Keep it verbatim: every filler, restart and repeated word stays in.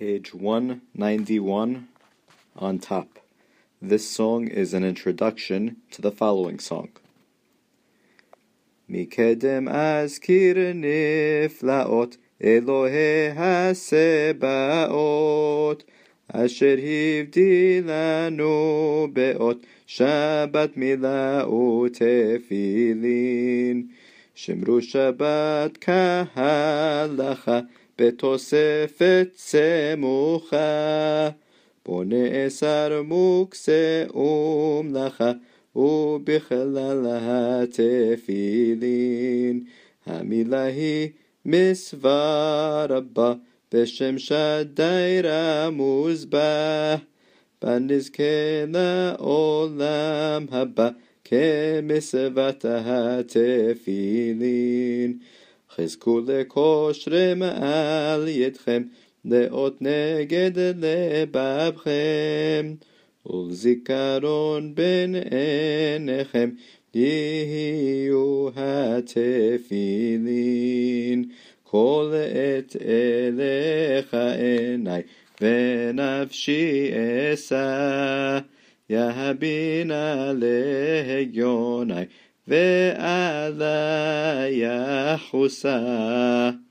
page one ninety-one on top. This song is an introduction to the following song. Mikedem azkir niflaot Elohe hasebaot Asher hivdi lanu beot Shabbat mila'u tefillin Shemru Shabbat kahalacha בתוספת סמוכה, בו נאסר מוקצה ומלאכה, ובכלל התפילין. המילה היא מצווה רבה, בשם שדי רמוז בה, בנזכה לעולם הבא, כמצוות התפילין. חזקו לכושרם על ידכם, לאות נגד לבבכם, ולזיכרון בין עיניכם, יהיו התפילין. כל עת אליך עיני, ונפשי אשא, יהבינה לעליוני, ועלי יחוסה.